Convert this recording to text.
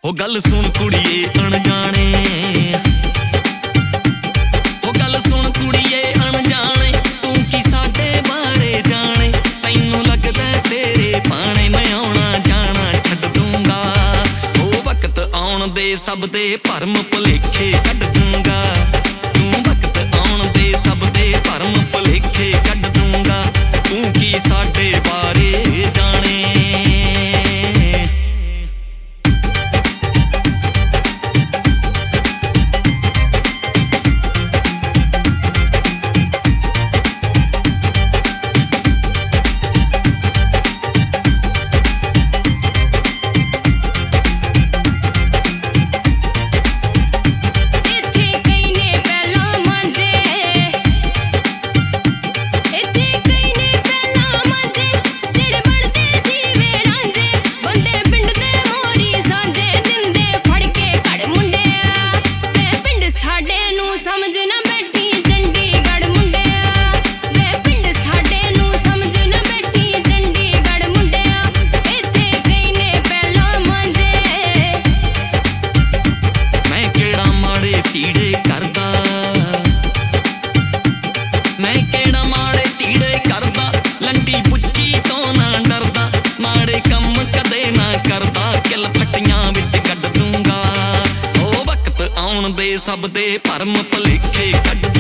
ओ गल सुन कुड़िए अनजाने, ओ गल सुन कुड़िए अनजाने, तू की साडे बारे जाने। तैनू लगदा तेरे पाने मैं आउणा जाना छड्ड दूंगा। ओ वक्त आउण दे सब दे भरम भुलेखे कढ दूंगा। तू वक्त आउण दे सब दे भरम भुलेखे कढ दूंगा। तू की साडे बारे जाने। लंडी पुच्ची तो ना डरदा, माड़े कम कदे ना करदा। किल फट्टियां विच कढ दूंगा। ओ वक्त आउण दे सब दे भरम भुलेखे कढ